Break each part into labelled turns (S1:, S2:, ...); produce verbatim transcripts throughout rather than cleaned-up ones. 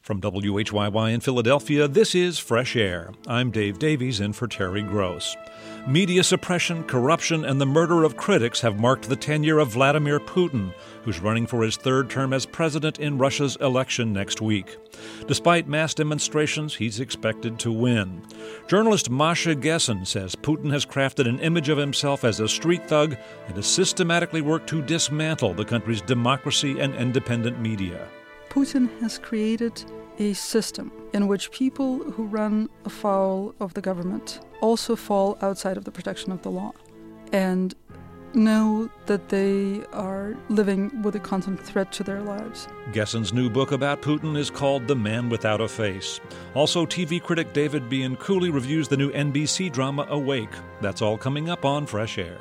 S1: From W H Y Y in Philadelphia, this is Fresh Air. I'm Dave Davies in for Terry Gross. Media suppression, corruption, and the murder of critics have marked the tenure of Vladimir Putin, who's running for his third term as president in Russia's election next week. Despite mass demonstrations, he's expected to win. Journalist Masha Gessen says Putin has crafted an image of himself as a street thug and has systematically worked to dismantle the country's democracy and independent media.
S2: Putin has created a system in which people who run afoul of the government also fall outside of the protection of the law and know that they are living with a constant threat to their lives.
S1: Gessen's new book about Putin is called The Man Without a Face. Also, T V critic David Bianculli reviews the new N B C drama Awake. That's all coming up on Fresh Air.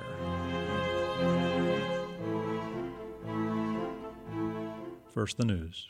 S1: First, the news.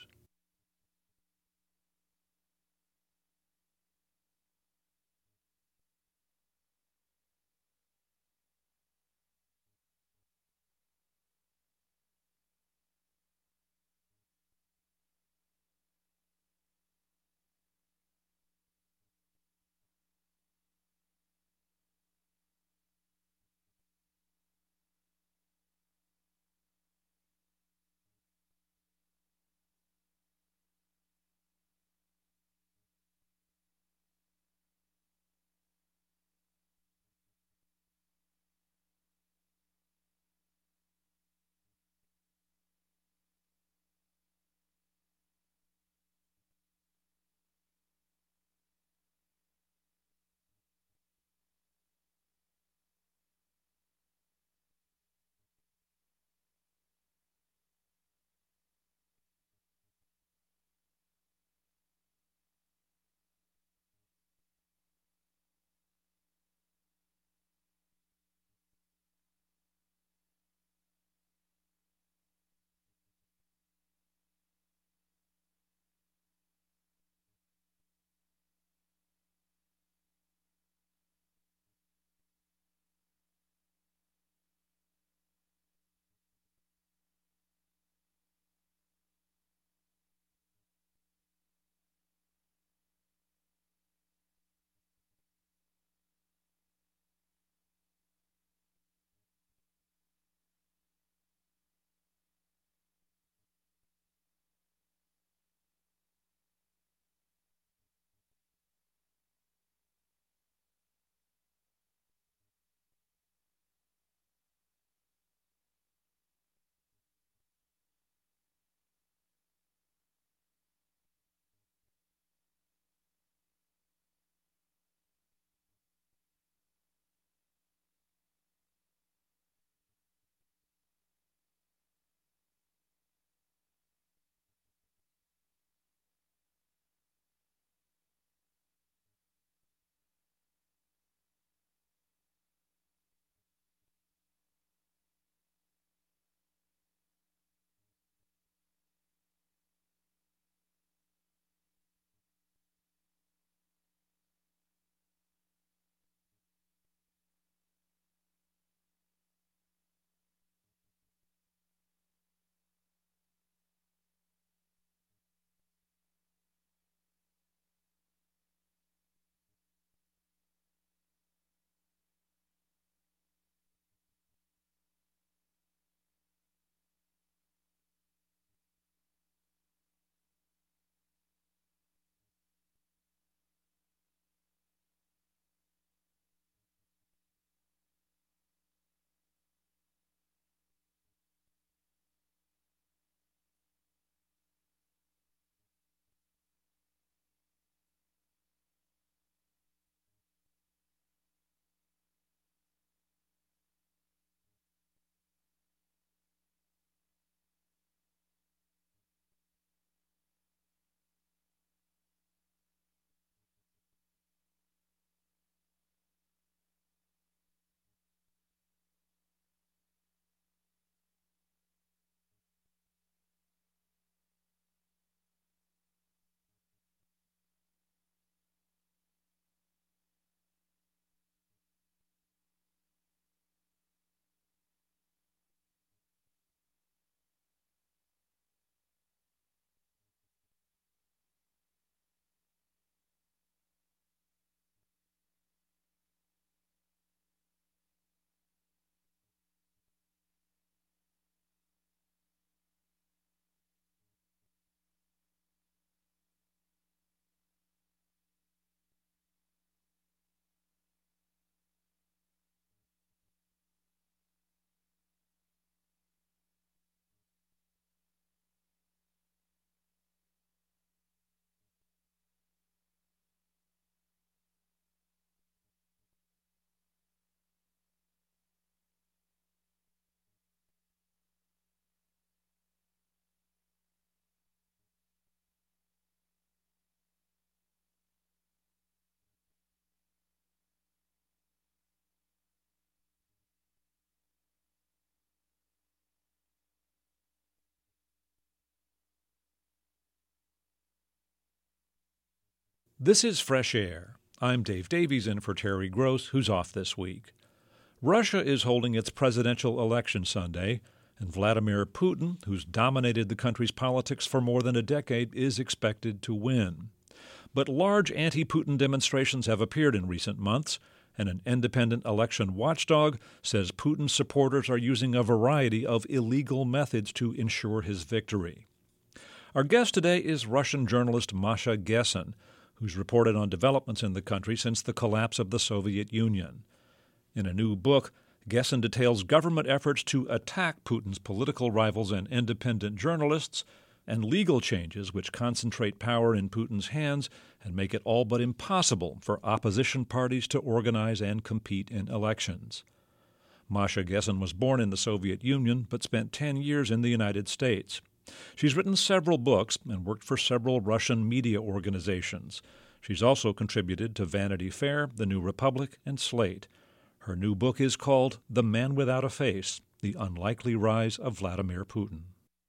S1: This is Fresh Air. I'm Dave Davies in for Terry Gross, who's off this week. Russia is holding its presidential election Sunday, and Vladimir Putin, who's dominated the country's politics for more than a decade, is expected to win. But large anti-Putin demonstrations have appeared in recent months, and an independent election watchdog says Putin's supporters are using a variety of illegal methods to ensure his victory. Our guest today is Russian journalist Masha Gessen, who's reported on developments in the country since the collapse of the Soviet Union. In a new book, Gessen details government efforts to attack Putin's political rivals and independent journalists, and legal changes which concentrate power in Putin's hands and make it all but impossible for opposition parties to organize and compete in elections. Masha Gessen was born in the Soviet Union but spent ten years in the United States. She's written several books and worked for several Russian media organizations. She's also contributed to Vanity Fair, The New Republic, and Slate. Her new book is called The Man Without a Face, The Unlikely Rise of Vladimir Putin.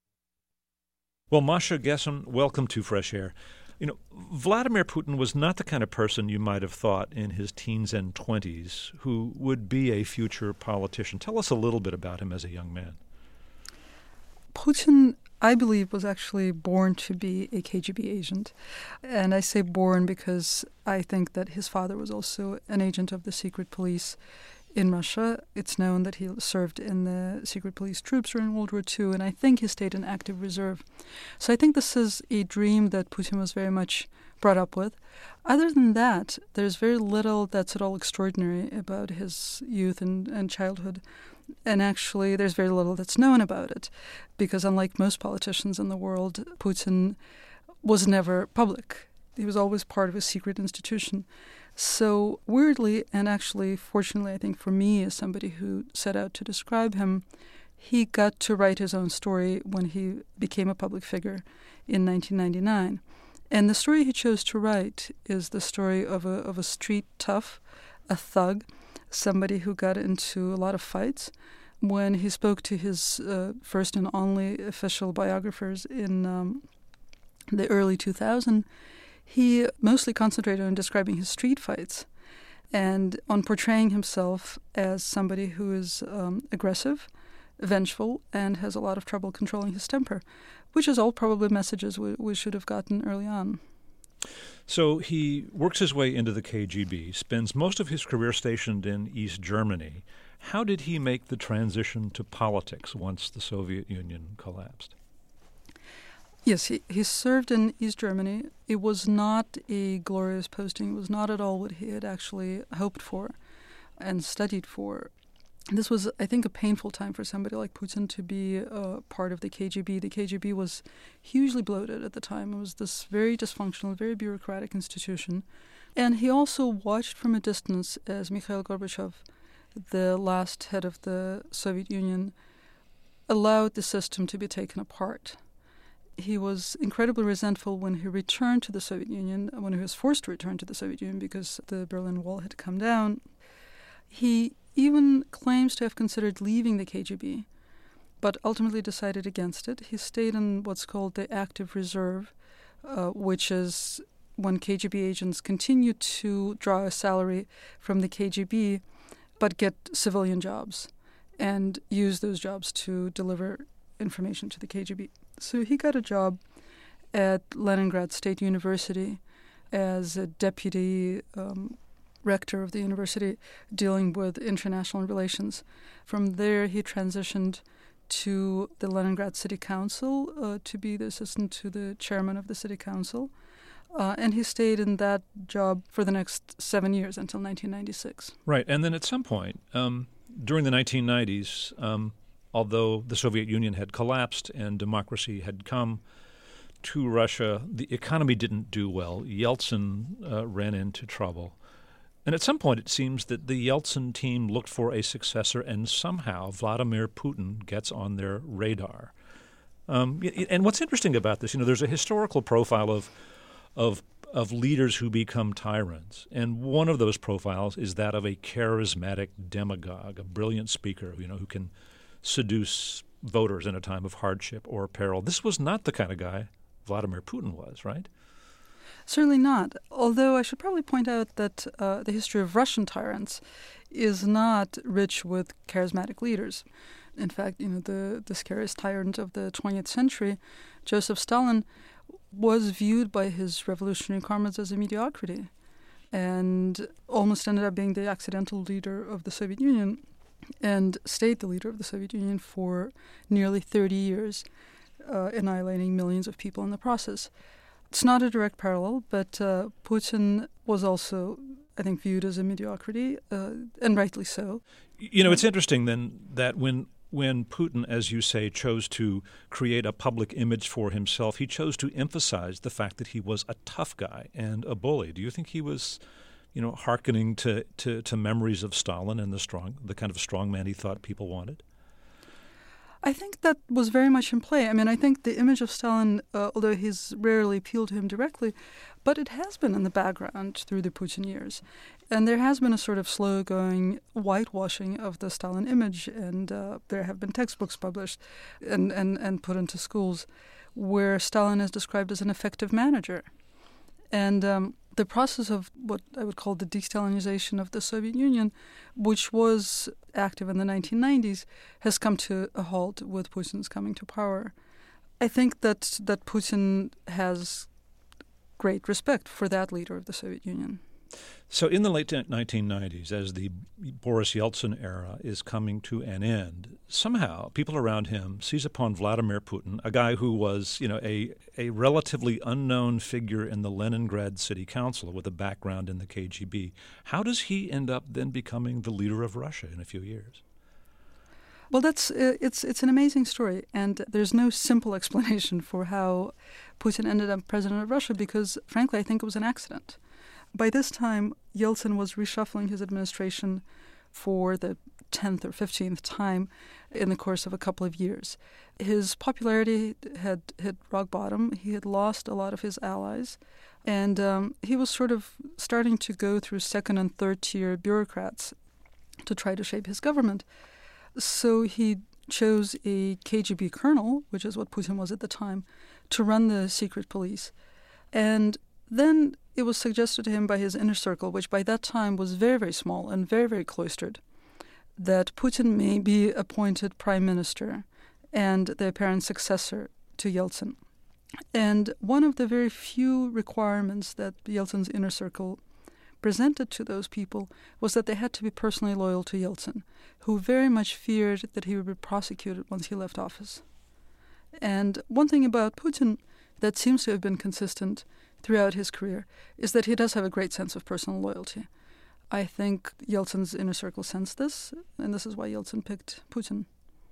S1: Well, Masha Gessen, welcome to Fresh Air. You know, Vladimir Putin was not the kind of person you might have thought in his teens and twenties who would be a future politician. Tell us a little bit about him as a young man.
S2: Putin, I believe, was actually born to be a K G B agent. And I say born because I think that his father was also an agent of the secret police in Russia. It's known that he served in the secret police troops during World War Two, and I think he stayed in active reserve. So I think this is a dream that Putin was very much brought up with. Other than that, there's very little that's at all extraordinary about his youth and, and childhood. And actually, there's very little that's known about it, because unlike most politicians in the world, Putin was never public. He was always part of a secret institution. So weirdly, and actually fortunately, I think for me, as somebody who set out to describe him, he got to write his own story when he became a public figure in nineteen ninety-nine. And the story he chose to write is the story of a of a street tough, a thug, somebody who got into a lot of fights. When he spoke to his uh, first and only official biographers in um, the early two thousands, he mostly concentrated on describing his street fights and on portraying himself as somebody who is um, aggressive, vengeful, and has a lot of trouble controlling his temper, which is all probably messages we, we should have gotten early on.
S1: So he works his way into the K G B, spends most of his career stationed in East Germany. How did he make the transition to politics once the Soviet Union collapsed?
S2: Yes, he, he served in East Germany. It was not a glorious posting. It was not at all what he had actually hoped for and studied for. This was, I think, a painful time for somebody like Putin to be uh, part of the K G B. The K G B was hugely bloated at the time. It was this very dysfunctional, very bureaucratic institution. And he also watched from a distance as Mikhail Gorbachev, the last head of the Soviet Union, allowed the system to be taken apart. He was incredibly resentful when he returned to the Soviet Union, when he was forced to return to the Soviet Union because the Berlin Wall had come down. He even claims to have considered leaving the K G B, but ultimately decided against it. He stayed in what's called the active reserve, uh, which is when K G B agents continue to draw a salary from the K G B, but get civilian jobs and use those jobs to deliver information to the K G B. So he got a job at Leningrad State University as a deputy um, rector of the university dealing with international relations. From there, he transitioned to the Leningrad City Council uh, to be the assistant to the chairman of the city council. Uh, and he stayed in that job for the next seven years until nineteen ninety-six.
S1: Right. And then at some point, um, during the nineteen nineties, um, although the Soviet Union had collapsed and democracy had come to Russia, the economy didn't do well. Yeltsin uh, ran into trouble. And at some point, it seems that the Yeltsin team looked for a successor, and somehow Vladimir Putin gets on their radar. Um, and what's interesting about this, you know, there's a historical profile of of of leaders who become tyrants, and one of those profiles is that of a charismatic demagogue, a brilliant speaker, you know, who can seduce voters in a time of hardship or peril. This was not the kind of guy Vladimir Putin was, right?
S2: Certainly not. Although I should probably point out that uh, the history of Russian tyrants is not rich with charismatic leaders. In fact, you know, the, the scariest tyrant of the twentieth century, Joseph Stalin, was viewed by his revolutionary comrades as a mediocrity and almost ended up being the accidental leader of the Soviet Union and stayed the leader of the Soviet Union for nearly thirty years, uh, annihilating millions of people in the process. It's not a direct parallel, but uh, Putin was also, I think, viewed as a mediocrity, uh, and rightly so.
S1: You know, it's interesting then that when when Putin, as you say, chose to create a public image for himself, he chose to emphasize the fact that he was a tough guy and a bully. Do you think he was, you know, hearkening to, to, to memories of Stalin and the strong, the kind of strong man he thought people wanted?
S2: I think that was very much in play. I mean, I think the image of Stalin, uh, although he's rarely appealed to him directly, but it has been in the background through the Putin years. And there has been a sort of slow-going whitewashing of the Stalin image, and uh, there have been textbooks published and, and, and put into schools where Stalin is described as an effective manager. And um, the process of what I would call the de-Stalinization of the Soviet Union, which was active in the nineteen nineties, has come to a halt with Putin's coming to power. I think that that Putin has great respect for that leader of the Soviet Union.
S1: So in the late nineteen nineties, as the Boris Yeltsin era is coming to an end, somehow people around him seize upon Vladimir Putin, a guy who was, you know, a, a relatively unknown figure in the Leningrad City Council with a background in the K G B. How does he end up then becoming the leader of Russia in a few years?
S2: Well, that's uh, it's it's an amazing story, and there's no simple explanation for how Putin ended up president of Russia because, frankly, I think it was an accident. By this time, Yeltsin was reshuffling his administration for the tenth or fifteenth time in the course of a couple of years. His popularity had hit rock bottom. He had lost a lot of his allies, and um, he was sort of starting to go through second and third tier bureaucrats to try to shape his government. So he chose a K G B colonel, which is what Putin was at the time, to run the secret police. And then it was suggested to him by his inner circle, which by that time was very, very small and very, very cloistered, that Putin may be appointed prime minister and the apparent successor to Yeltsin. And one of the very few requirements that Yeltsin's inner circle presented to those people was that they had to be personally loyal to Yeltsin, who very much feared that he would be prosecuted once he left office. And one thing about Putin that seems to have been consistent throughout his career is that he does have a great sense of personal loyalty. I think Yeltsin's inner circle sensed this, and this is why Yeltsin picked Putin.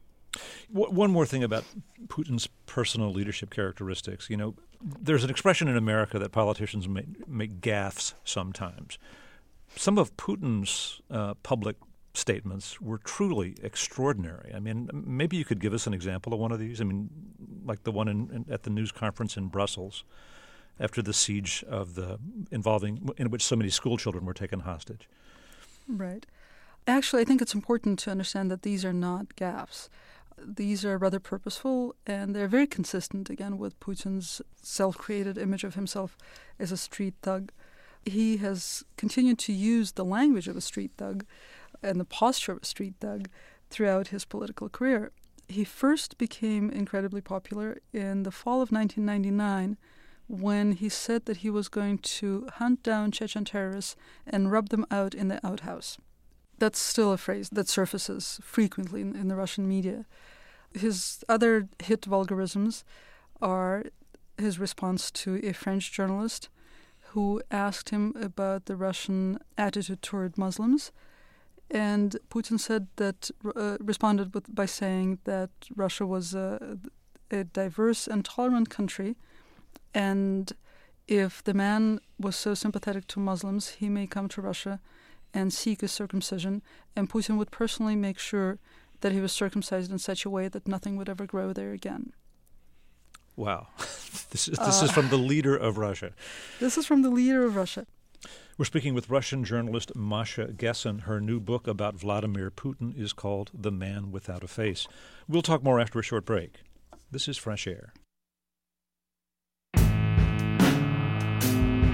S1: One more thing about Putin's personal leadership characteristics. You know, there's an expression in America that politicians make, make gaffes sometimes. Some of Putin's uh, public statements were truly extraordinary. I mean, maybe you could give us an example of one of these. I mean, like the one in, in, at the news conference in Brussels after the siege of the involving in which so many school children were taken hostage.
S2: Right. Actually, I think it's important to understand that these are not gaffes. These are rather purposeful, and they're very consistent, again, with Putin's self-created image of himself as a street thug. He has continued to use the language of a street thug and the posture of a street thug throughout his political career. He first became incredibly popular in the fall of nineteen ninety-nine when he said that he was going to hunt down Chechen terrorists and rub them out in the outhouse. That's still a phrase that surfaces frequently in, in the Russian media. His other hit vulgarisms are his response to a French journalist who asked him about the Russian attitude toward Muslims. And Putin said that, uh, responded with, by saying that Russia was a, a diverse and tolerant country, and if the man was so sympathetic to Muslims, he may come to Russia and seek a circumcision, and Putin would personally make sure that he was circumcised in such a way that nothing would ever grow there again.
S1: Wow. This is, this uh, is from the leader of Russia.
S2: This is from the leader of Russia.
S1: We're speaking with Russian journalist Masha Gessen. Her new book about Vladimir Putin is called The Man Without a Face. We'll talk more after a short break. This is Fresh Air.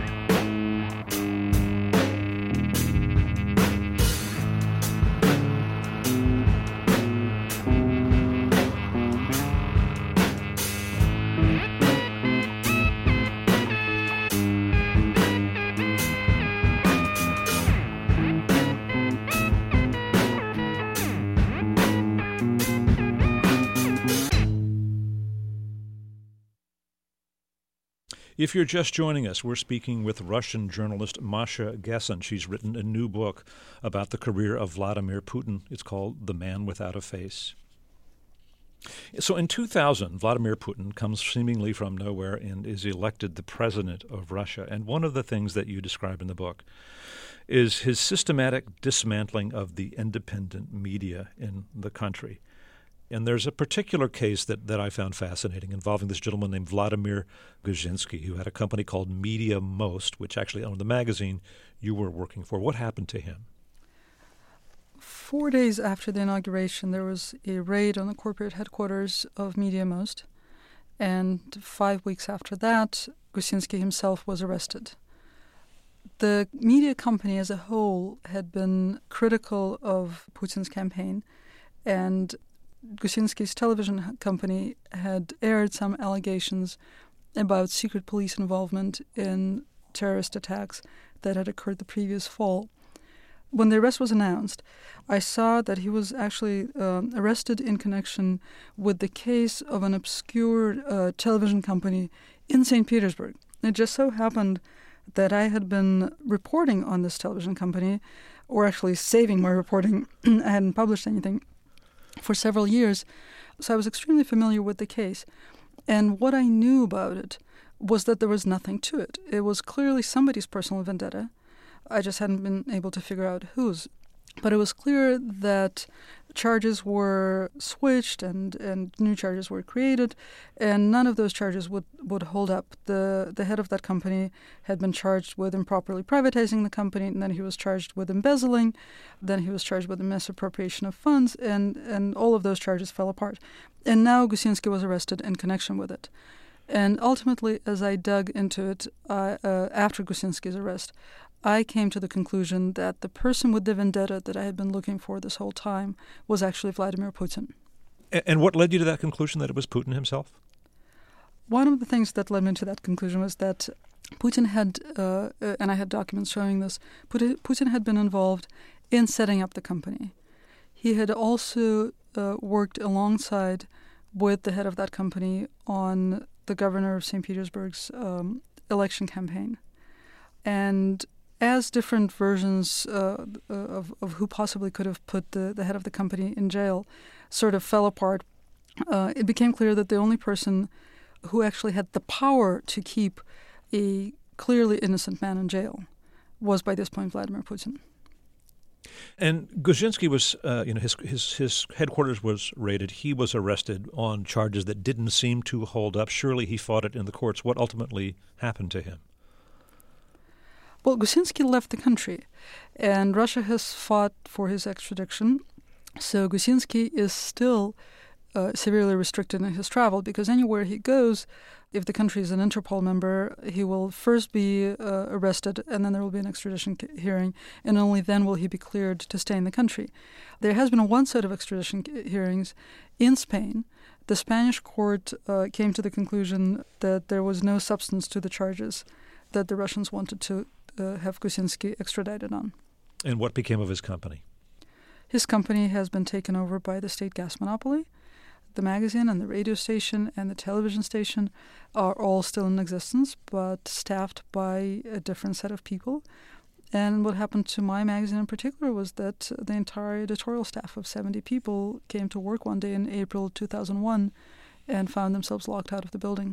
S1: If you're just joining us, we're speaking with Russian journalist Masha Gessen. She's written a new book about the career of Vladimir Putin. It's called The Man Without a Face. So in two thousand, Vladimir Putin comes seemingly from nowhere and is elected the president of Russia. And one of the things that you describe in the book is his systematic dismantling of the independent media in the country. And there's a particular case that, that I found fascinating involving this gentleman named Vladimir Guzhinsky, who had a company called Media Most, which actually owned the magazine you were working for. What happened to him?
S2: Four days after the inauguration, there was a raid on the corporate headquarters of Media Most, and five weeks after that, Guzhinsky himself was arrested. The media company as a whole had been critical of Putin's campaign, and Guzhinsky's television company had aired some allegations about secret police involvement in terrorist attacks that had occurred the previous fall. When the arrest was announced, I saw that he was actually um, arrested in connection with the case of an obscure uh, television company in Saint Petersburg. It just so happened that I had been reporting on this television company, or actually saving my reporting. I hadn't published anything for several years, so I was extremely familiar with the case. And what I knew about it was that there was nothing to it. It was clearly somebody's personal vendetta. I just hadn't been able to figure out whose. But it was clear that charges were switched and, and new charges were created, and none of those charges would, would hold up. The the head of that company had been charged with improperly privatizing the company, and then he was charged with embezzling, then he was charged with a misappropriation of funds, and, and all of those charges fell apart. And now Guzhinsky was arrested in connection with it. And ultimately, as I dug into it uh, uh, after Guzhinsky's arrest, I came to the conclusion that the person with the vendetta that I had been looking for this whole time was actually Vladimir Putin.
S1: And what led you to that conclusion, that it was Putin himself?
S2: One of the things that led me to that conclusion was that Putin had, uh, uh, and I had documents showing this, Putin had been involved in setting up the company. He had also uh, worked alongside with the head of that company on the governor of Saint Petersburg's um, election campaign. And as different versions uh, of, of who possibly could have put the, the head of the company in jail sort of fell apart, uh, it became clear that the only person who actually had the power to keep a clearly innocent man in jail was, by this point, Vladimir Putin.
S1: And Guzhinsky was, uh, you know, his, his his headquarters was raided. He was arrested on charges that didn't seem to hold up. Surely he fought it in the courts. What ultimately happened to him?
S2: Well, Guzhinsky left the country, and Russia has fought for his extradition. So Guzhinsky is still uh, severely restricted in his travel, because anywhere he goes, if the country is an Interpol member, he will first be uh, arrested, and then there will be an extradition hearing, and only then will he be cleared to stay in the country. There has been one set of extradition hearings in Spain. The Spanish court uh, came to the conclusion that there was no substance to the charges that the Russians wanted to uh, have Guzhinsky extradited on.
S1: And what became of his company?
S2: His company has been taken over by the state gas monopoly. The magazine and the radio station and the television station are all still in existence, but staffed by a different set of people. And what happened to my magazine in particular was that the entire editorial staff of seventy people came to work one day in April two thousand one and found themselves locked out of the building.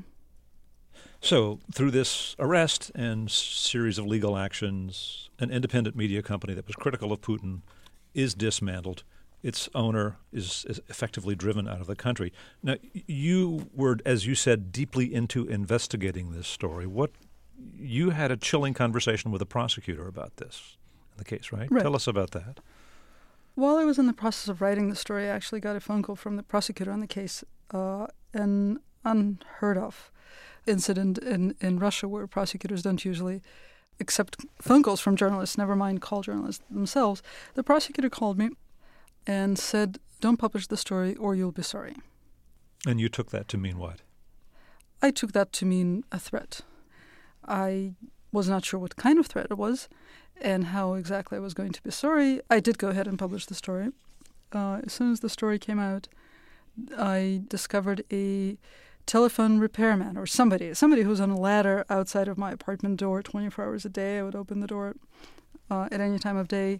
S1: So through this arrest and series of legal actions, an independent media company that was critical of Putin is dismantled. Its owner is, is effectively driven out of the country. Now, you were, as you said, deeply into investigating this story. What you had a chilling conversation with a prosecutor about this in the case, right?
S2: Right.
S1: Tell us about that.
S2: While I was in the process of writing the story, I actually got a phone call from the prosecutor on the case, uh, an unheard of incident in, in Russia where prosecutors don't usually accept phone calls from journalists, never mind call journalists themselves. The prosecutor called me and said, "Don't publish the story or you'll be sorry."
S1: And you took that to mean what?
S2: I took that to mean a threat. I was not sure what kind of threat it was and how exactly I was going to be sorry. I did go ahead and publish the story. Uh, as soon as the story came out, I discovered a telephone repairman or somebody, somebody who's on a ladder outside of my apartment door twenty-four hours a day. I would open the door uh, at any time of day,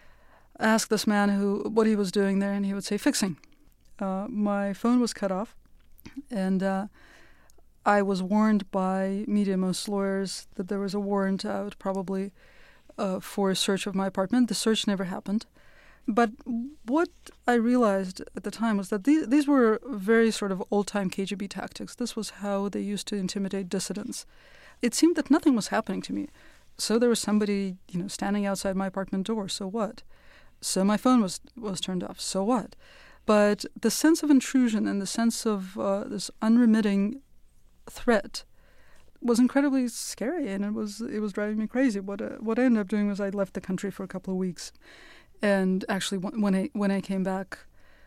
S2: ask this man who what he was doing there, and he would say, fixing. Uh, my phone was cut off, and uh, I was warned by Media Most lawyers that there was a warrant out probably uh, for a search of my apartment. The search never happened. But what I realized at the time was that these, these were very sort of old-time K G B tactics. This was how they used to intimidate dissidents. It seemed that nothing was happening to me. So there was somebody, you know, standing outside my apartment door. So what? So my phone was, was turned off. So what? But the sense of intrusion and the sense of uh, this unremitting threat was incredibly scary, and it was it was driving me crazy. What uh, what I ended up doing was I left the country for a couple of weeks. And actually, when I when I came back,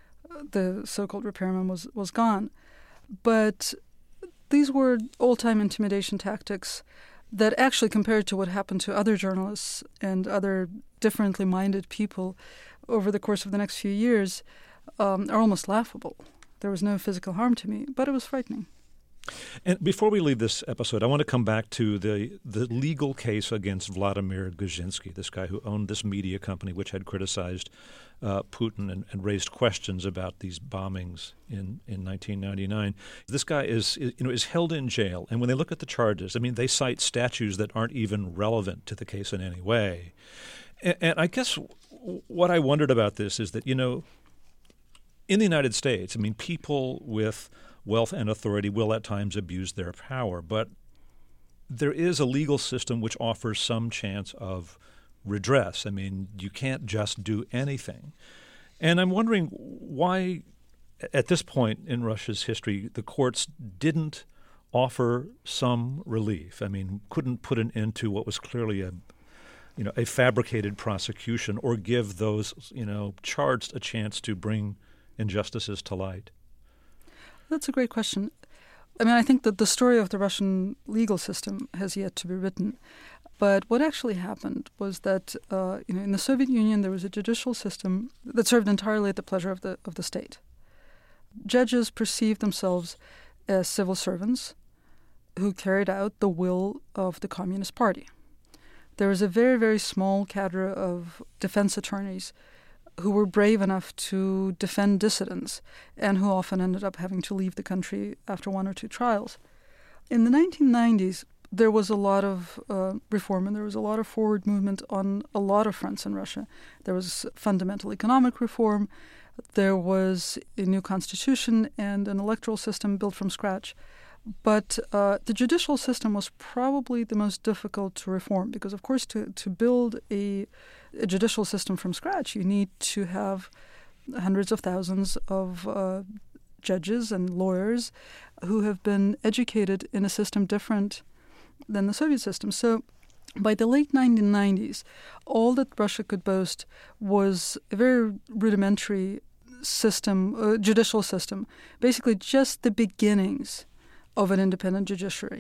S2: the so-called repairman was, was gone. But these were old-time intimidation tactics that actually, compared to what happened to other journalists and other differently minded people over the course of the next few years, um, are almost laughable. There was no physical harm to me, but it was frightening.
S1: And before we leave this episode, I want to come back to the, the legal case against Vladimir Guzhinsky, this guy who owned this media company which had criticized uh, Putin and, and raised questions about these bombings in, in nineteen ninety-nine. This guy is, is you know is held in jail, and when they look at the charges, I mean, they cite statutes that aren't even relevant to the case in any way. And, and I guess what I wondered about this is that, you know, in the United States, I mean, people with wealth and authority will at times abuse their power, but there is a legal system which offers some chance of redress. I mean, you can't just do anything. And I'm wondering why, at this point in Russia's history, the courts didn't offer some relief. I mean, couldn't put an end to what was clearly a, you know, a fabricated prosecution, or give those, you know, charged a chance to bring injustices to light.
S2: That's a great question. I mean, I think that the story of the Russian legal system has yet to be written. But what actually happened was that, uh, you know, in the Soviet Union, there was a judicial system that served entirely at the pleasure of the of the state. Judges perceived themselves as civil servants who carried out the will of the Communist Party. There was a very, very small cadre of defense attorneys who were brave enough to defend dissidents and who often ended up having to leave the country after one or two trials. In the nineteen nineties, there was a lot of uh, reform, and there was a lot of forward movement on a lot of fronts in Russia. There was fundamental economic reform, there was a new constitution and an electoral system built from scratch. But uh, the judicial system was probably the most difficult to reform because, of course, to, to build a, a judicial system from scratch, you need to have hundreds of thousands of uh, judges and lawyers who have been educated in a system different than the Soviet system. So by the late nineteen nineties, all that Russia could boast was a very rudimentary system, uh, judicial system, basically just the beginnings of an independent judiciary.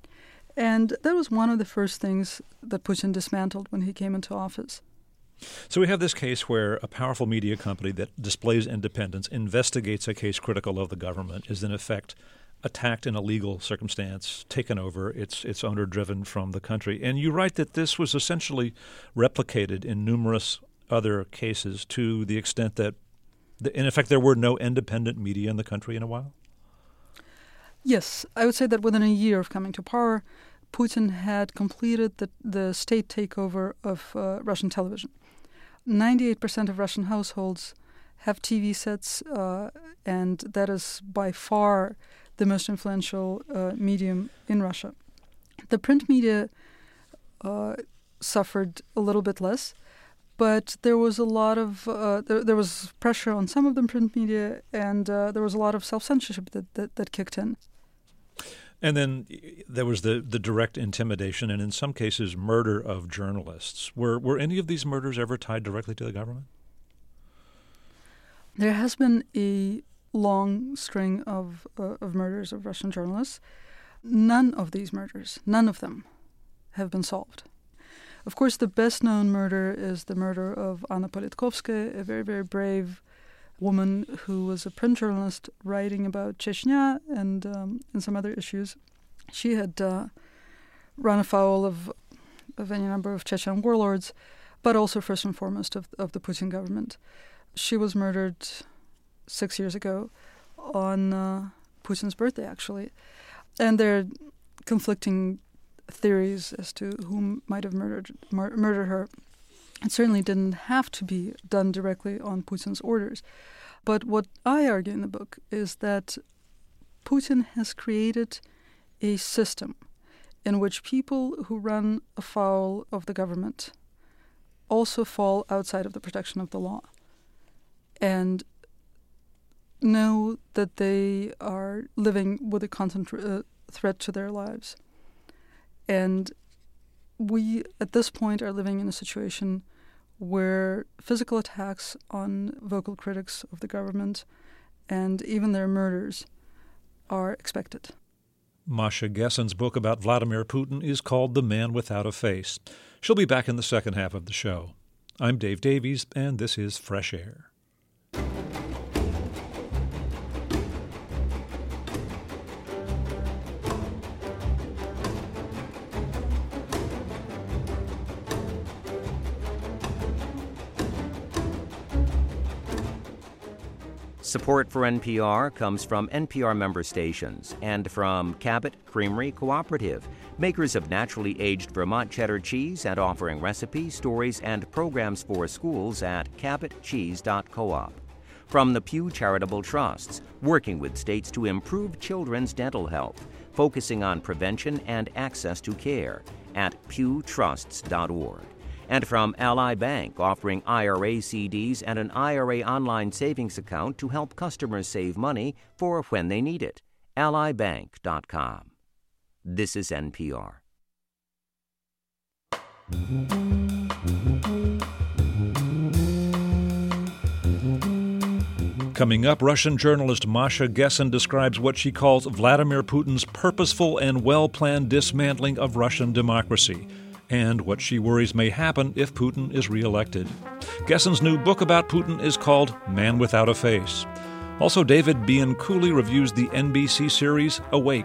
S2: And that was one of the first things that Putin dismantled when he came into office.
S1: So we have this case where a powerful media company that displays independence, investigates a case critical of the government, is in effect attacked in a legal circumstance, taken over, its its owner driven from the country. And you write that this was essentially replicated in numerous other cases to the extent that, in effect, there were no independent media in the country in a while?
S2: Yes, I would say that within a year of coming to power, Putin had completed the, the state takeover of uh, Russian television. ninety-eight percent of Russian households have T V sets, uh, and that is by far the most influential uh, medium in Russia. The print media uh, suffered a little bit less, but there was a lot of uh, there, there was pressure on some of the print media, and uh, there was a lot of self-censorship that, that, that kicked in.
S1: And then there was the, the direct intimidation and in some cases murder of journalists. Were were any of these murders ever tied directly to the government?
S2: There has been a long string of uh, of murders of Russian journalists. None of these murders, none of them, have been solved. Of course, the best-known murder is the murder of Anna Politkovskaya, a very, very brave woman who was a print journalist writing about Chechnya and, um, and some other issues. She had uh, run afoul of, of any number of Chechen warlords, but also first and foremost of, of the Putin government. She was murdered six years ago on uh, Putin's birthday, actually. And there are conflicting theories as to who might have murdered mur- murdered her. It certainly didn't have to be done directly on Putin's orders. But what I argue in the book is that Putin has created a system in which people who run afoul of the government also fall outside of the protection of the law and know that they are living with a constant uh, threat to their lives. And we, at this point, are living in a situation where physical attacks on vocal critics of the government and even their murders are expected.
S1: Masha Gessen's book about Vladimir Putin is called The Man Without a Face. She'll be back in the second half of the show. I'm Dave Davies, and this is Fresh Air.
S3: Support for N P R comes from N P R member stations and from Cabot Creamery Cooperative, makers of naturally aged Vermont cheddar cheese and offering recipes, stories, and programs for schools at cabot cheese dot coop. From the Pew Charitable Trusts, working with states to improve children's dental health, focusing on prevention and access to care at pew trusts dot org. And from Ally Bank, offering I R A C Ds and an I R A online savings account to help customers save money for when they need it. ally bank dot com. This is N P R.
S1: Coming up, Russian journalist Masha Gessen describes what she calls Vladimir Putin's purposeful and well-planned dismantling of Russian democracy, and what she worries may happen if Putin is reelected. Gessen's new book about Putin is called Man Without a Face. Also, David Bianculli reviews the N B C series Awake.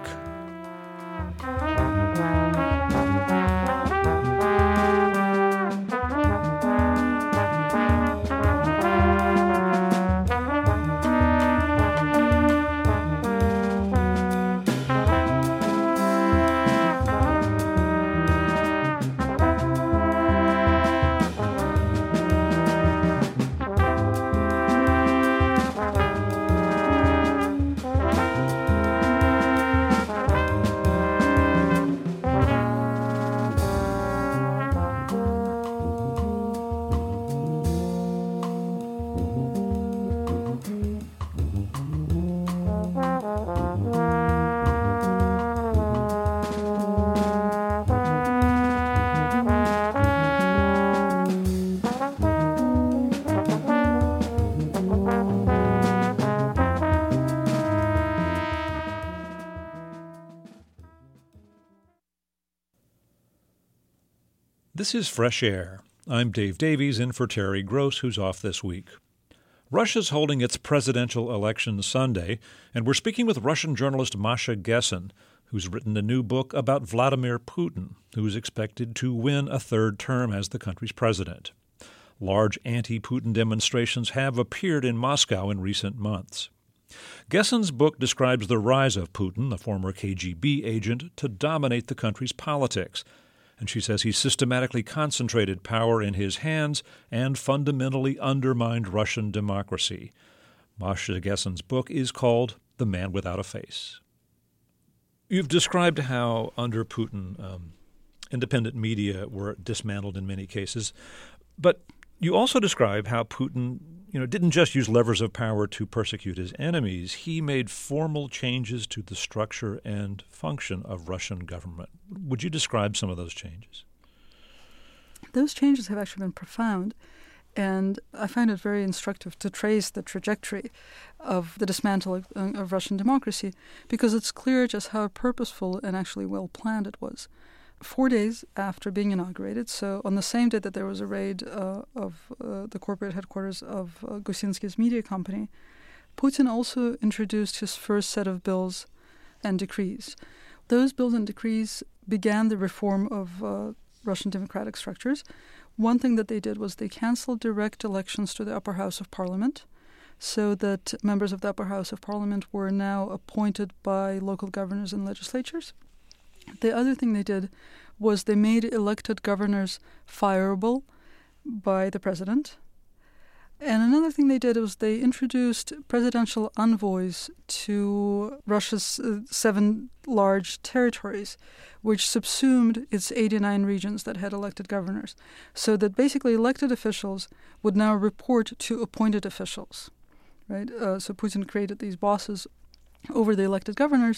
S1: This is Fresh Air. I'm Dave Davies, in for Terry Gross, who's off this week. Russia's holding its presidential election Sunday, and we're speaking with Russian journalist Masha Gessen, who's written a new book about Vladimir Putin, who's expected to win a third term as the country's president. Large anti-Putin demonstrations have appeared in Moscow in recent months. Gessen's book describes the rise of Putin, a former K G B agent, to dominate the country's politics, and she says he systematically concentrated power in his hands and fundamentally undermined Russian democracy. Masha Gessen's book is called The Man Without a Face. You've described how, under Putin, um, independent media were dismantled in many cases, but you also describe how Putin, you know, didn't just use levers of power to persecute his enemies. He made formal changes to the structure and function of Russian government. Would you describe some of those changes?
S2: Those changes have actually been profound, and I find it very instructive to trace the trajectory of the dismantling of Russian democracy, because it's clear just how purposeful and actually well planned it was. four days after being inaugurated, so on the same day that there was a raid uh, of uh, the corporate headquarters of uh, Gusinsky's media company, Putin also introduced his first set of bills and decrees. Those bills and decrees began the reform of uh, Russian democratic structures. One thing that they did was they canceled direct elections to the upper house of parliament, so that members of the upper house of parliament were now appointed by local governors and legislatures. The other thing they did was they made elected governors fireable by the president. And another thing they did was they introduced presidential envoys to Russia's uh, seven large territories, which subsumed its eighty-nine regions that had elected governors, so that basically elected officials would now report to appointed officials. Right? Uh, so Putin created these bosses over the elected governors,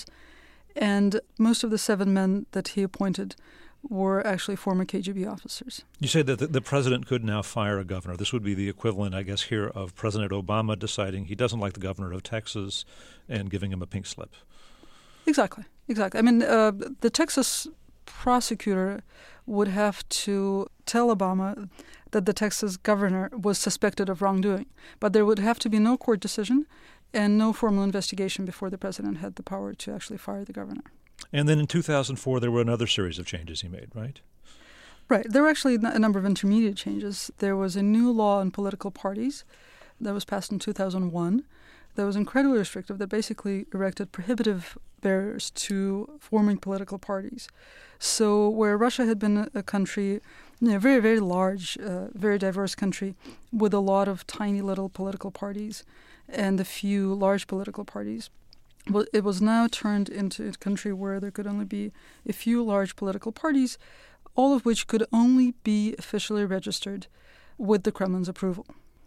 S2: and most of the seven men that he appointed were actually former K G B officers.
S1: You say that the, the president could now fire a governor. This would be the equivalent, I guess, here of President Obama deciding he doesn't like the governor of Texas and giving him a pink slip.
S2: Exactly, exactly. I mean, uh, the Texas prosecutor would have to tell Obama that the Texas governor was suspected of wrongdoing, but there would have to be no court decision and no formal investigation before the president had the power to actually fire the governor.
S1: And then in two thousand four, there were another series of changes he made, right?
S2: Right. There were actually a number of intermediate changes. There was a new law on political parties that was passed in two thousand one that was incredibly restrictive, that basically erected prohibitive barriers to forming political parties. So where Russia had been a country, you know, very, very large, uh, very diverse country with a lot of tiny little political parties and a few large political parties, well, it was now turned into a country where there could only be a few large political parties, all of which could only be officially registered with the Kremlin's approval.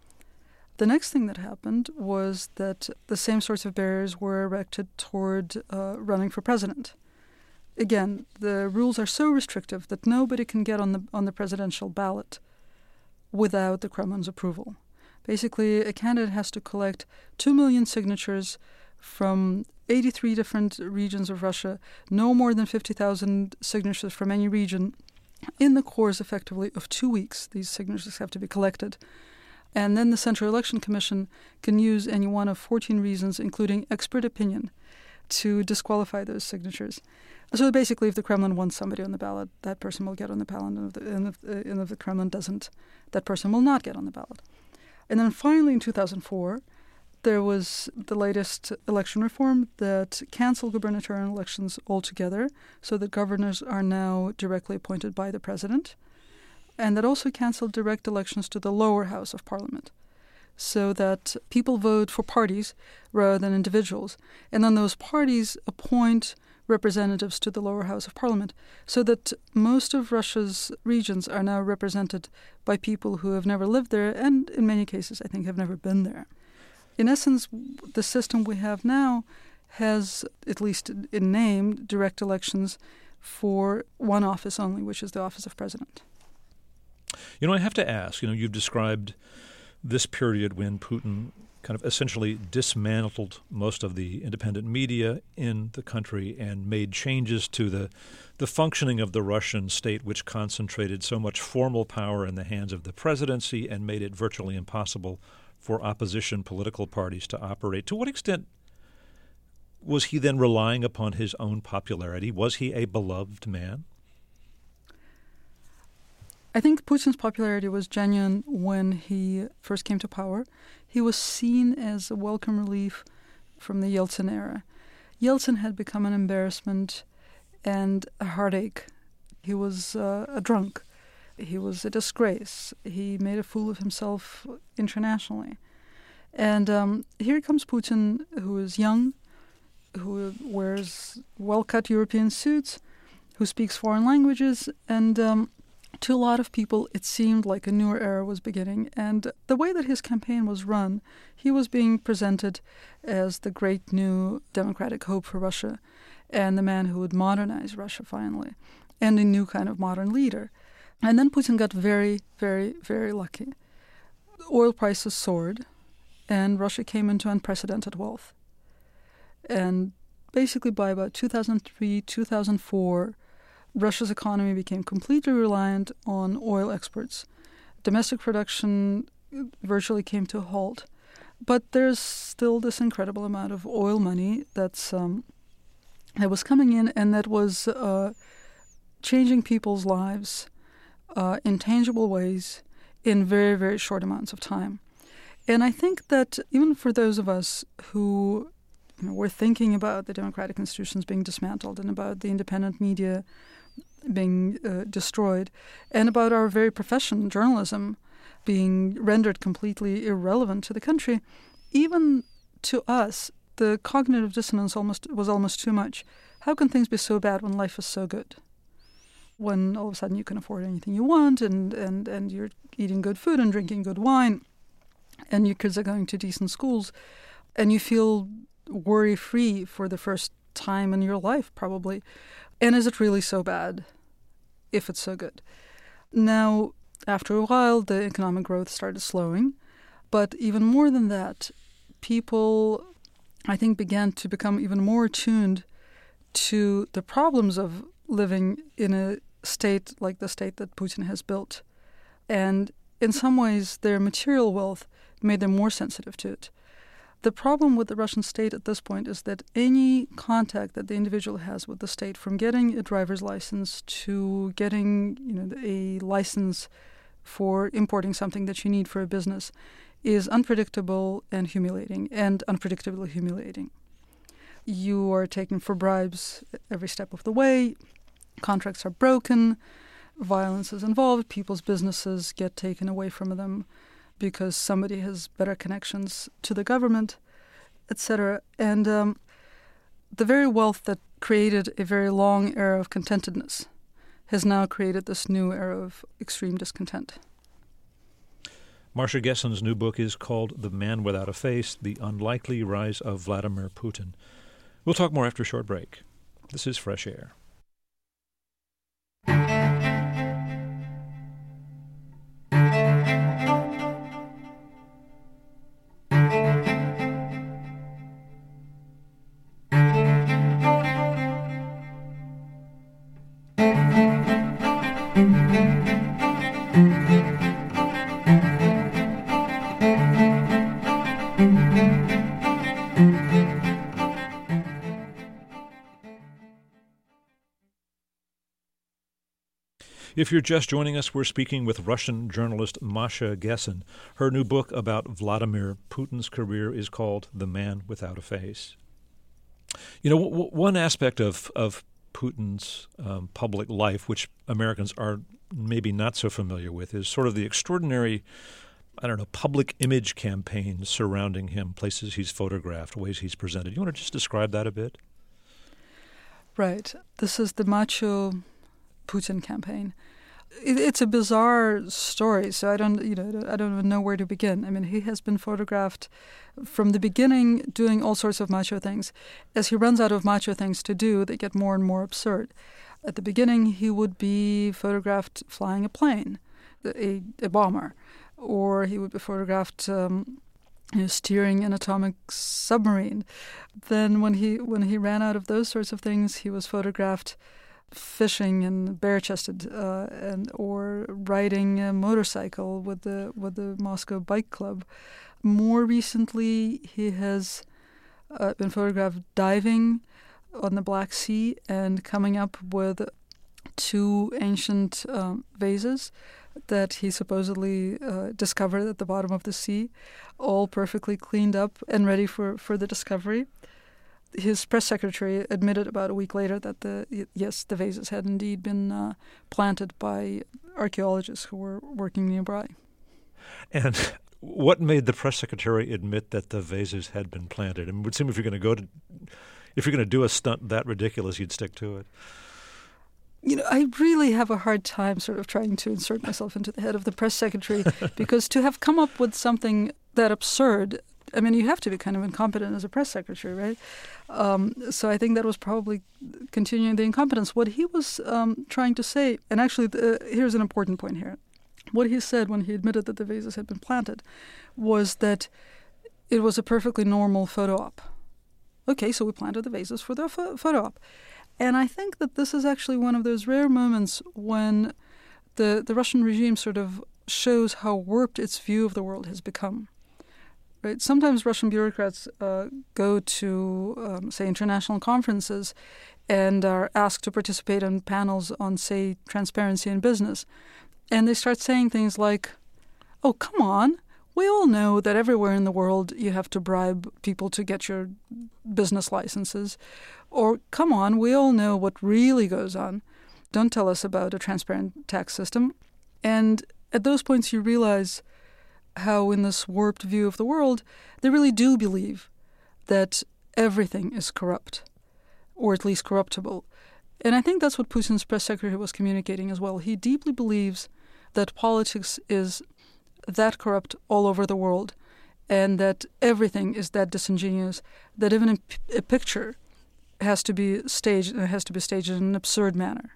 S2: The next thing that happened was that the same sorts of barriers were erected toward uh, running for president. Again, the rules are so restrictive that nobody can get on the on the presidential ballot without the Kremlin's approval. Basically, a candidate has to collect two million signatures from eighty-three different regions of Russia, no more than fifty thousand signatures from any region, in the course, effectively, of two weeks. These signatures have to be collected. And then the Central Election Commission can use any one of fourteen reasons, including expert opinion, to disqualify those signatures. So basically, if the Kremlin wants somebody on the ballot, that person will get on the ballot, and if the, and if, uh, and if the Kremlin doesn't, that person will not get on the ballot. And then finally, in two thousand four, there was the latest election reform that canceled gubernatorial elections altogether, so that governors are now directly appointed by the president, and that also canceled direct elections to the lower house of parliament, so that people vote for parties rather than individuals, and then those parties appoint representatives to the lower house of parliament, so that most of Russia's regions are now represented by people who have never lived there, and in many cases, I think, have never been there. In essence, the system we have now has, at least in name, direct elections for one office only, which is the office of president.
S1: You know, I have to ask, you know, you've described this period when Putin kind of essentially dismantled most of the independent media in the country and made changes to the the functioning of the Russian state, which concentrated so much formal power in the hands of the presidency and made it virtually impossible for opposition political parties to operate. To what extent was he then relying upon his own popularity? Was he a beloved man?
S2: I think Putin's popularity was genuine when he first came to power. He was seen as a welcome relief from the Yeltsin era. Yeltsin had become an embarrassment and a heartache. He was uh, a drunk. He was a disgrace. He made a fool of himself internationally. And um, here comes Putin, who is young, who wears well-cut European suits, who speaks foreign languages, and um, to a lot of people, it seemed like a newer era was beginning. And the way that his campaign was run, he was being presented as the great new democratic hope for Russia and the man who would modernize Russia finally, and a new kind of modern leader. And then Putin got very, very, very lucky. Oil prices soared, and Russia came into unprecedented wealth. And basically by about two thousand three, two thousand four, Russia's economy became completely reliant on oil exports. Domestic production virtually came to a halt. But there's still this incredible amount of oil money that's um, that was coming in and that was uh, changing people's lives uh, in tangible ways in very, very short amounts of time. And I think that even for those of us who you know, were thinking about the democratic institutions being dismantled and about the independent media being uh, destroyed and about our very profession, journalism, being rendered completely irrelevant to the country, even to us, the cognitive dissonance almost was almost too much. How can things be so bad when life is so good? When all of a sudden you can afford anything you want and, and, and you're eating good food and drinking good wine and your kids are going to decent schools and you feel worry-free for the first time in your life, probably. And is it really so bad if it's so good? Now, after a while, the economic growth started slowing. But even more than that, people, I think, began to become even more attuned to the problems of living in a state like the state that Putin has built. And in some ways, their material wealth made them more sensitive to it. The problem with the Russian state at this point is that any contact that the individual has with the state, from getting a driver's license to getting, you know, a license for importing something that you need for a business, is unpredictable and humiliating, and unpredictably humiliating. You are taken for bribes every step of the way, contracts are broken, violence is involved, people's businesses get taken away from them because somebody has better connections to the government, et cetera. And um, the very wealth that created a very long era of contentedness has now created this new era of extreme discontent.
S1: Marcia Gessen's new book is called The Man Without a Face, The Unlikely Rise of Vladimir Putin. We'll talk more after a short break. This is Fresh Air. If you're just joining us, we're speaking with Russian journalist Masha Gessen. Her new book about Vladimir Putin's career is called The Man Without a Face. You know, w- one aspect of, of Putin's um, public life, which Americans are maybe not so familiar with, is sort of the extraordinary, I don't know, public image campaigns surrounding him, places he's photographed, ways he's presented. You want to just describe that a bit?
S2: Right. This is the Macho Putin campaign. It, it's a bizarre story, so I don't, you know, I don't even know where to begin. I mean, he has been photographed from the beginning doing all sorts of macho things. As he runs out of macho things to do, they get more and more absurd. At the beginning, he would be photographed flying a plane, a, a bomber, or he would be photographed um, you know, steering an atomic submarine. Then, when he when he ran out of those sorts of things, he was photographed fishing and bare-chested, uh, and or riding a motorcycle with the with the Moscow Bike Club. More recently, he has uh, been photographed diving on the Black Sea and coming up with two ancient um, vases that he supposedly uh, discovered at the bottom of the sea, all perfectly cleaned up and ready for, for the discovery. His press secretary admitted about a week later that the yes, the vases had indeed been uh, planted by archaeologists who were working nearby.
S1: And what made the press secretary admit that the vases had been planted? I mean, it would seem if you're going to go to, if you're going to do a stunt that ridiculous, you'd stick to it.
S2: You know, I really have a hard time sort of trying to insert myself into the head of the press secretary because to have come up with something that absurd, I mean, you have to be kind of incompetent as a press secretary, right? Um, so I think that was probably continuing the incompetence. What he was um, trying to say, and actually the, here's an important point here. What he said when he admitted that the vases had been planted was that it was a perfectly normal photo op. Okay, so we planted the vases for the pho- photo op. And I think that this is actually one of those rare moments when the, the Russian regime sort of shows how warped its view of the world has become. Right? Sometimes Russian bureaucrats uh, go to, um, say, international conferences and are asked to participate in panels on, say, transparency in business. And they start saying things like, oh, come on, we all know that everywhere in the world you have to bribe people to get your business licenses. Or, come on, we all know what really goes on. Don't tell us about a transparent tax system. And at those points you realize how in this warped view of the world, they really do believe that everything is corrupt, or at least corruptible. And I think that's what Putin's press secretary was communicating as well. He deeply believes that politics is that corrupt all over the world, and that everything is that disingenuous, that even a, p- a picture has to be staged, and it has to be staged in an absurd manner.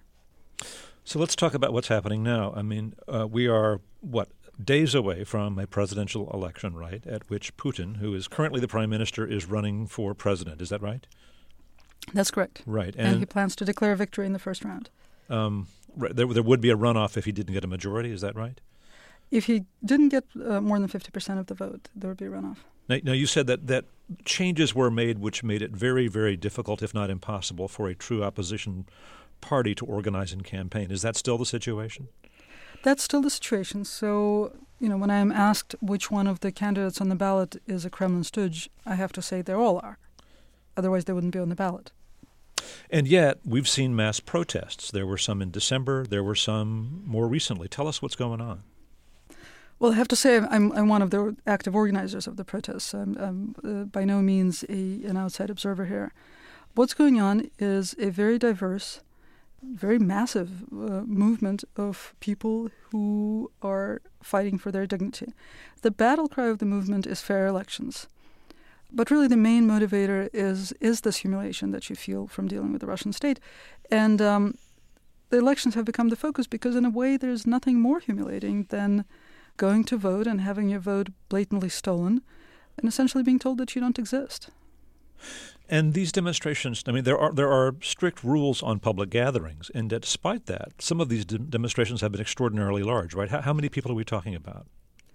S1: So let's talk about what's happening now. I mean, uh, we are, what, days away from a presidential election, right, at which Putin, who is currently the prime minister, is running for president. Is that right?
S2: That's correct.
S1: Right.
S2: And,
S1: and
S2: he plans to declare victory in the first round.
S1: Um, there, there would be a runoff if he didn't get a majority. Is that right?
S2: If he didn't get uh, more than fifty percent of the vote, there would be a runoff.
S1: Now, now, you said that, that changes were made which made it very, very difficult, if not impossible, for a true opposition party to organize and campaign. Is that still the situation?
S2: That's still the situation. So, you know, when I am asked which one of the candidates on the ballot is a Kremlin stooge, I have to say they all are. Otherwise, they wouldn't be on the ballot.
S1: And yet, we've seen mass protests. There were some in December. There were some more recently. Tell us what's going on.
S2: Well, I have to say I'm I'm one of the active organizers of the protests. I'm, I'm uh, by no means a, an outside observer here. What's going on is a very diverse, very massive uh, movement of people who are fighting for their dignity. The battle cry of the movement is fair elections. But really the main motivator is is this humiliation that you feel from dealing with the Russian state. And um, the elections have become the focus because in a way there's nothing more humiliating than going to vote and having your vote blatantly stolen and essentially being told that you don't exist.
S1: And these demonstrations, I mean, there are there are strict rules on public gatherings, and despite that, some of these de- demonstrations have been extraordinarily large, right? How, how many people are we talking about?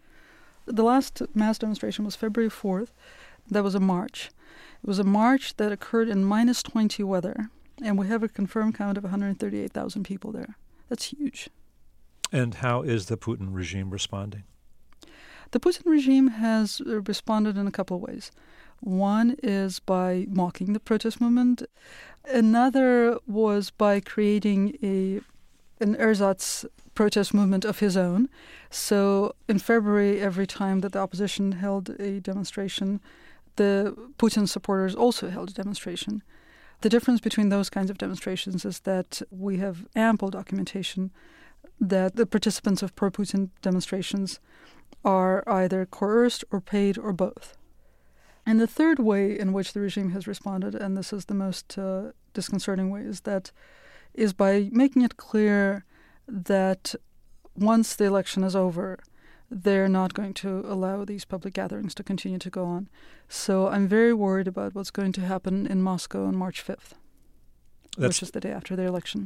S2: The last mass demonstration was February fourth. That was a march. It was a march that occurred in minus twenty weather, and we have a confirmed count of one hundred thirty-eight thousand people there. That's huge.
S1: And how is the Putin regime responding?
S2: The Putin regime has responded in a couple of ways. One is by mocking the protest movement. Another was by creating a an ersatz protest movement of his own. So in February, every time that the opposition held a demonstration, the Putin supporters also held a demonstration. The difference between those kinds of demonstrations is that we have ample documentation that the participants of pro-Putin demonstrations are either coerced or paid or both. And the third way in which the regime has responded, and this is the most uh, disconcerting way, is that is by making it clear that once the election is over, they're not going to allow these public gatherings to continue to go on. So I'm very worried about what's going to happen in Moscow on March fifth, That's, which is the day after the election.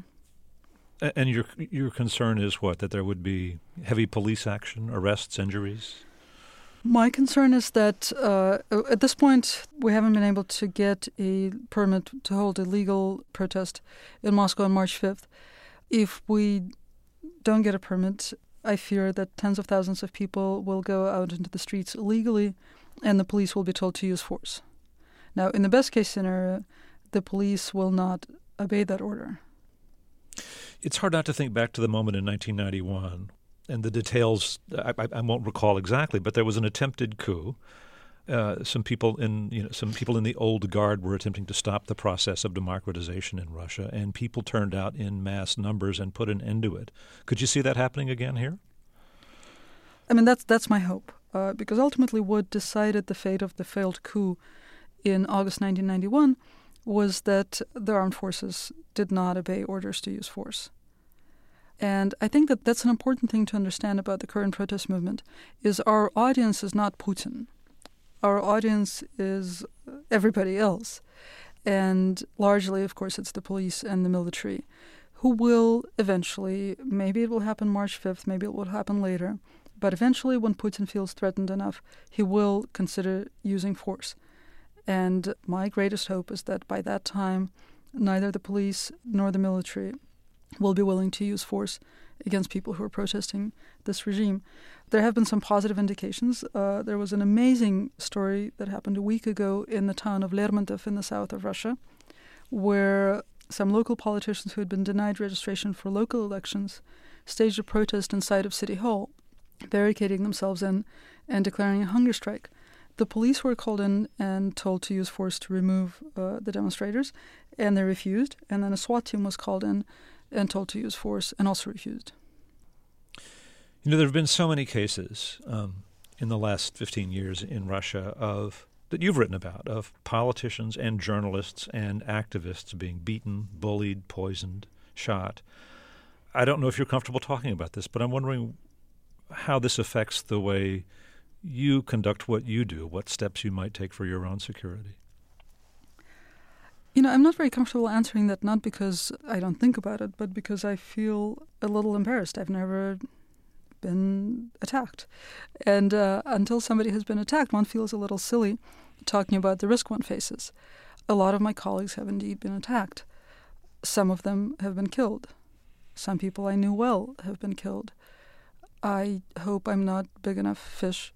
S1: And your your concern is what? That there would be heavy police action, arrests, injuries?
S2: My concern is that uh, at this point we haven't been able to get a permit to hold a legal protest in Moscow on March fifth. If we don't get a permit, I fear that tens of thousands of people will go out into the streets illegally and the police will be told to use force. Now, in the best case scenario, the police will not obey that order.
S1: It's hard not to think back to the moment in nineteen ninety-one, and the details I, I, I won't recall exactly, but there was an attempted coup. Uh, some people in you know some people in the old guard were attempting to stop the process of democratization in Russia, and people turned out in mass numbers and put an end to it. Could you see that happening again here?
S2: I mean, that's that's my hope, uh, because ultimately what decided the fate of the failed coup in August nineteen ninety-one was that the armed forces did not obey orders to use force. And I think that that's an important thing to understand about the current protest movement, is our audience is not Putin. Our audience is everybody else. And largely, of course, it's the police and the military who will eventually, maybe it will happen March fifth, maybe it will happen later, but eventually when Putin feels threatened enough, he will consider using force. And my greatest hope is that by that time, neither the police nor the military will be willing to use force against people who are protesting this regime. There have been some positive indications. Uh, there was an amazing story that happened a week ago in the town of Lermontov in the south of Russia, where some local politicians who had been denied registration for local elections staged a protest inside of City Hall, barricading themselves in and declaring a hunger strike. The police were called in and told to use force to remove uh, the demonstrators, and they refused. And then a SWAT team was called in and told to use force and also refused.
S1: You know, there have been so many cases um, in the last fifteen years in Russia of that you've written about, of politicians and journalists and activists being beaten, bullied, poisoned, shot. I don't know if you're comfortable talking about this, but I'm wondering how this affects the way you conduct what you do, what steps you might take for your own security.
S2: You know, I'm not very comfortable answering that, not because I don't think about it, but because I feel a little embarrassed. I've never been attacked. And uh, until somebody has been attacked, one feels a little silly talking about the risk one faces. A lot of my colleagues have indeed been attacked. Some of them have been killed. Some people I knew well have been killed. I hope I'm not big enough fish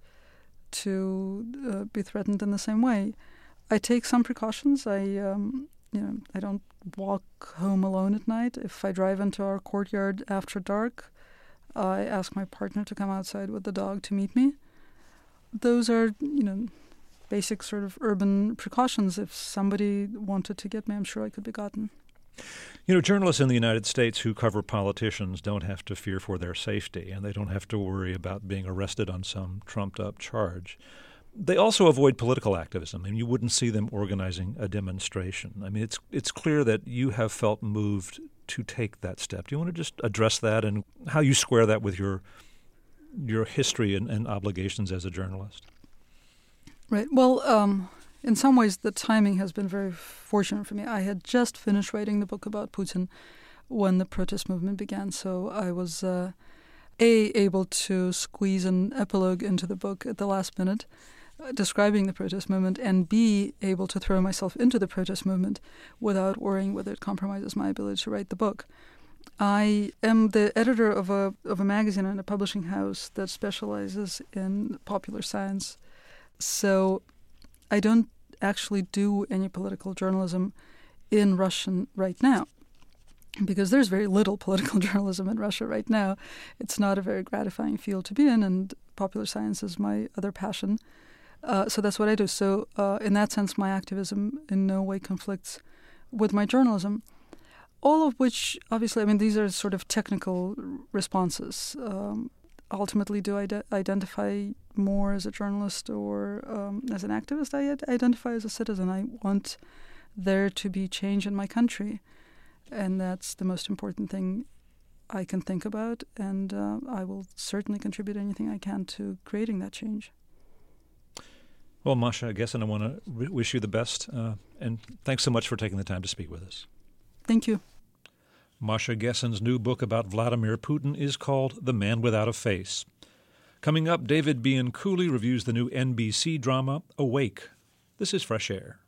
S2: to uh, be threatened in the same way. I take some precautions. I, um, you know, I don't walk home alone at night. If I drive into our courtyard after dark, I ask my partner to come outside with the dog to meet me. Those are, you know, basic sort of urban precautions. If somebody wanted to get me, I'm sure I could be gotten.
S1: You know, journalists in the United States who cover politicians don't have to fear for their safety, and they don't have to worry about being arrested on some trumped-up charge. They also avoid political activism, and you wouldn't see them organizing a demonstration. I mean, it's it's clear that you have felt moved to take that step. Do you want to just address that and how you square that with your your history and, and obligations as a journalist?
S2: Right. Well, um, in some ways, the timing has been very fortunate for me. I had just finished writing the book about Putin when the protest movement began, so I was uh, A, able to squeeze an epilogue into the book at the last minute, uh, describing the protest movement, and B, able to throw myself into the protest movement without worrying whether it compromises my ability to write the book. I am the editor of a of a magazine and a publishing house that specializes in popular science. So I don't actually do any political journalism in Russian right now, because there's very little political journalism in Russia right now. It's not a very gratifying field to be in, and popular science is my other passion. Uh, so that's what I do. So uh, in that sense, my activism in no way conflicts with my journalism. All of which, obviously, I mean, these are sort of technical responses. Um, ultimately, do I de- identify more as a journalist or um, as an activist? I ad- identify as a citizen. I want there to be change in my country. And that's the most important thing I can think about. And uh, I will certainly contribute anything I can to creating that change.
S1: Well, Masha Gessen, I want to re- wish you the best. Uh, and thanks so much for taking the time to speak with us.
S2: Thank you.
S1: Masha Gessen's new book about Vladimir Putin is called The Man Without a Face. Coming up, David Bianculli reviews the new N B C drama Awake. This is Fresh Air.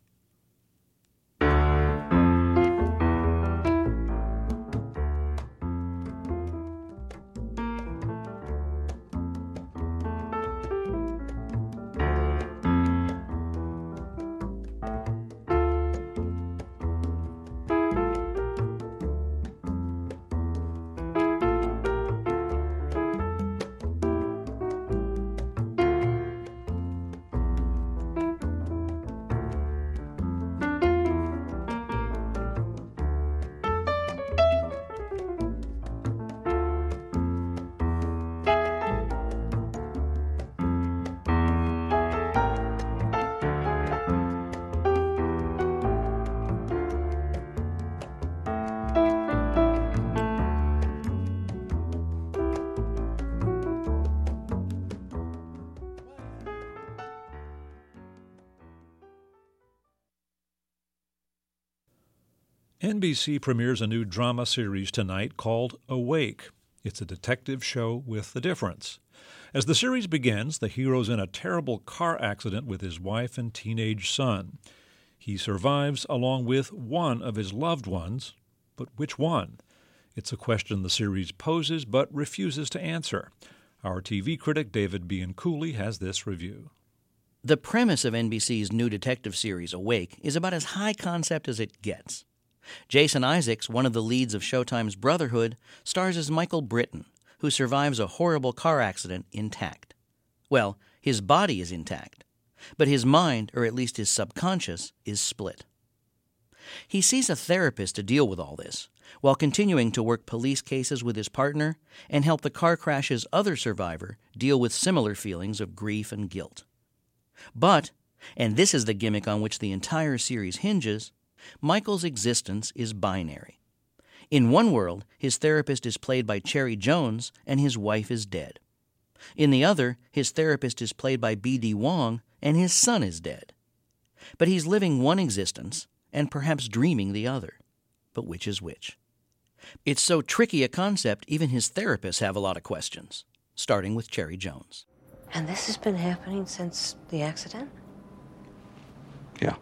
S1: N B C premieres a new drama series tonight called Awake. It's a detective show with a difference. As the series begins, the hero's in a terrible car accident with his wife and teenage son. He survives along with one of his loved ones, but which one? It's a question the series poses but refuses to answer. Our T V critic David Bianculli has this review.
S4: The premise of N B C's new detective series, Awake, is about as high concept as it gets. Jason Isaacs, one of the leads of Showtime's Brotherhood, stars as Michael Britton, who survives a horrible car accident intact. Well, his body is intact, but his mind, or at least his subconscious, is split. He sees a therapist to deal with all this, while continuing to work police cases with his partner and help the car crash's other survivor deal with similar feelings of grief and guilt. But, and this is the gimmick on which the entire series hinges, Michael's existence is binary. In one world, his therapist is played by Cherry Jones and his wife is dead. In the other, his therapist is played by B D Wong and his son is dead. But he's living one existence and perhaps dreaming the other. But which is which? It's so tricky a concept, even his therapists have a lot of questions, starting with Cherry Jones.
S5: And this has been happening since the accident?
S6: Yeah.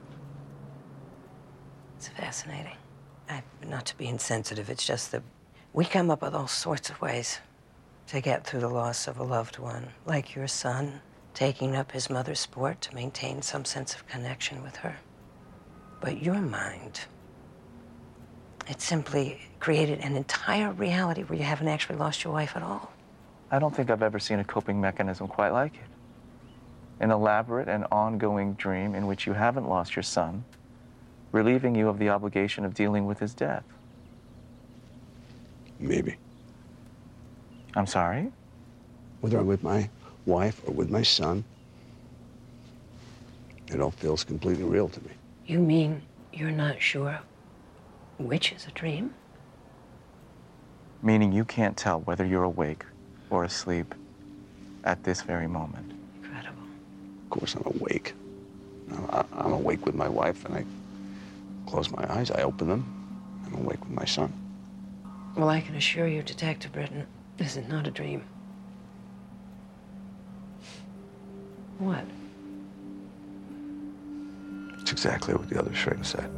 S5: It's fascinating. I, not to be insensitive, it's just that we come up with all sorts of ways to get through the loss of a loved one, like your son taking up his mother's sport to maintain some sense of connection with her. But your mind, it simply created an entire reality where you haven't actually lost your wife at all.
S6: I don't think I've ever seen a coping mechanism quite like it. An elaborate and ongoing dream in which you haven't lost your son, relieving you of the obligation of dealing with his death.
S7: Maybe.
S6: I'm sorry?
S7: Whether I'm with my wife or with my son, it all feels completely real to me.
S5: You mean you're not sure which is a dream?
S6: Meaning you can't tell whether you're awake or asleep at this very moment.
S5: Incredible.
S7: Of course, I'm awake. I'm, I'm awake with my wife, and I close my eyes, I open them, I'm awake with my son.
S5: Well, I can assure you, Detective Britton, this is not a dream. What?
S7: It's exactly what the other shrink said.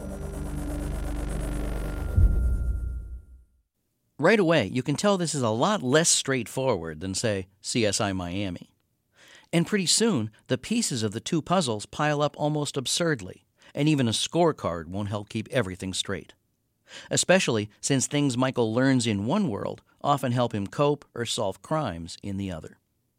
S4: Right away, you can tell this is a lot less straightforward than, say, C S I Miami. And pretty soon, the pieces of the two puzzles pile up almost absurdly, and even a scorecard won't help keep everything straight. Especially since things Michael learns in one world often help him cope or solve crimes in the other.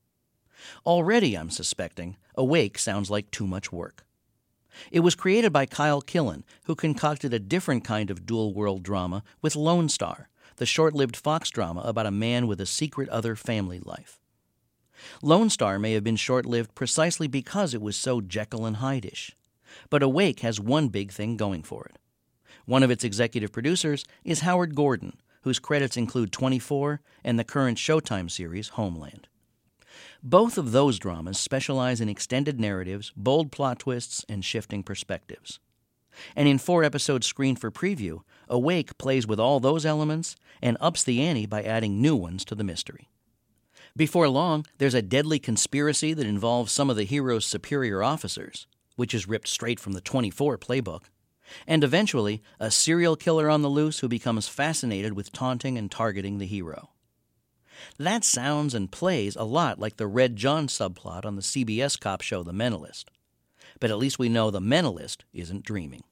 S4: Already, I'm suspecting, Awake sounds like too much work. It was created by Kyle Killen, who concocted a different kind of dual-world drama with Lone Star, the short-lived Fox drama about a man with a secret other family life. Lone Star may have been short-lived precisely because it was so Jekyll and Hyde-ish. But Awake has one big thing going for it. One of its executive producers is Howard Gordon, whose credits include twenty-four and the current Showtime series Homeland. Both of those dramas specialize in extended narratives, bold plot twists, and shifting perspectives. And in four episodes screened for preview, Awake plays with all those elements and ups the ante by adding new ones to the mystery. Before long, there's a deadly conspiracy that involves some of the hero's superior officers, which is ripped straight from the twenty-four playbook, and eventually a serial killer on the loose who becomes fascinated with taunting and targeting the hero. That sounds and plays a lot like the Red John subplot on the C B S cop show The Mentalist. But at least we know the Mentalist isn't dreaming.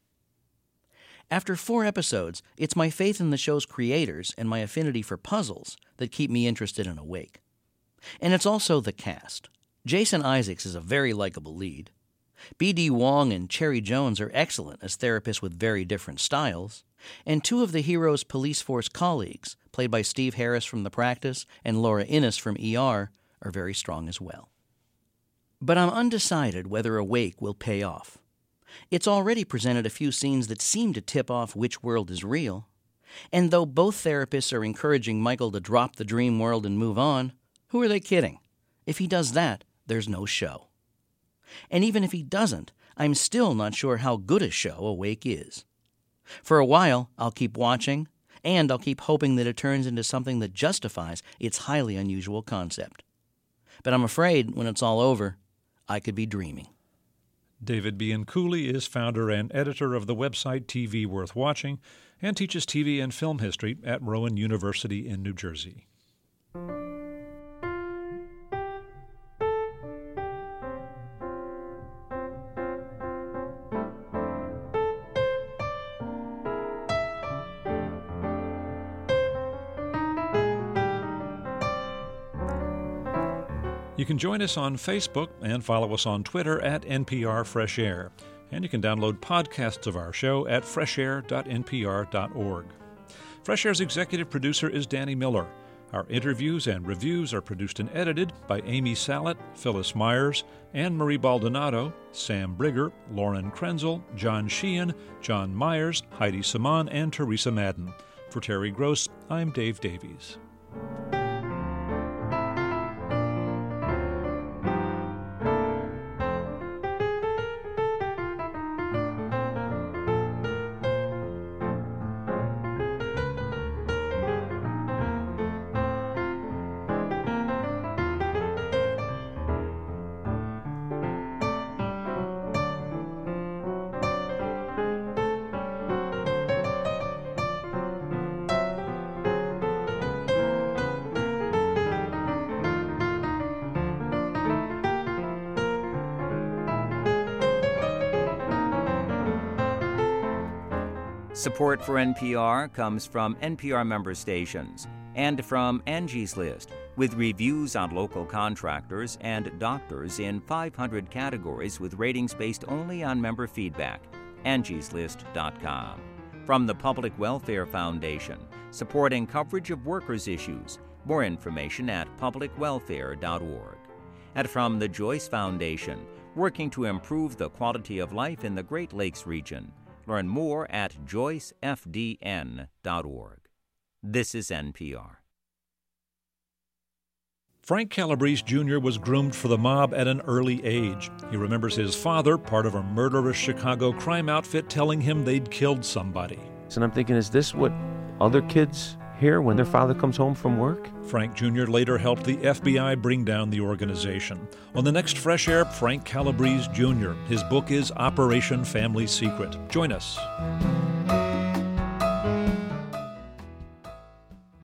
S4: After four episodes, it's my faith in the show's creators and my affinity for puzzles that keep me interested in Awake. And it's also the cast. Jason Isaacs is a very likable lead. B D Wong and Cherry Jones are excellent as therapists with very different styles, and two of the hero's police force colleagues, played by Steve Harris from The Practice and Laura Innes from E R, are very strong as well. But I'm undecided whether Awake will pay off. It's already presented a few scenes that seem to tip off which world is real, and though both therapists are encouraging Michael to drop the dream world and move on, who are they kidding? If he does that, there's no show. And even if he doesn't, I'm still not sure how good a show Awake is. For a while, I'll keep watching, and I'll keep hoping that it turns into something that justifies its highly unusual concept. But I'm afraid when it's all over, I could be dreaming.
S1: David Bianculli is founder and editor of the website T V Worth Watching and teaches T V and film history at Rowan University in New Jersey. You can join us on Facebook and follow us on Twitter at N P R Fresh Air. And you can download podcasts of our show at fresh air dot n p r dot org. Fresh Air's executive producer is Danny Miller. Our interviews and reviews are produced and edited by Amy Sallet, Phyllis Myers, Anne-Marie Baldonado, Sam Brigger, Lauren Krenzel, John Sheehan, John Myers, Heidi Saman, and Teresa Madden. For Terry Gross, I'm Dave Davies.
S3: Support for N P R comes from N P R member stations and from Angie's List, with reviews on local contractors and doctors in five hundred categories with ratings based only on member feedback. angies list dot com. From the Public Welfare Foundation, supporting coverage of workers' issues. More information at public welfare dot org. And from the Joyce Foundation, working to improve the quality of life in the Great Lakes region. Learn more at joyce f d n dot org. This is N P R.
S1: Frank Calabrese Junior was groomed for the mob at an early age. He remembers his father, part of a murderous Chicago crime outfit, telling him they'd killed somebody.
S8: And I'm thinking, is this what other kids hear when their father comes home from work?
S1: Frank Junior later helped the F B I bring down the organization. On the next Fresh Air, Frank Calabrese Junior His book is Operation Family Secret. Join us.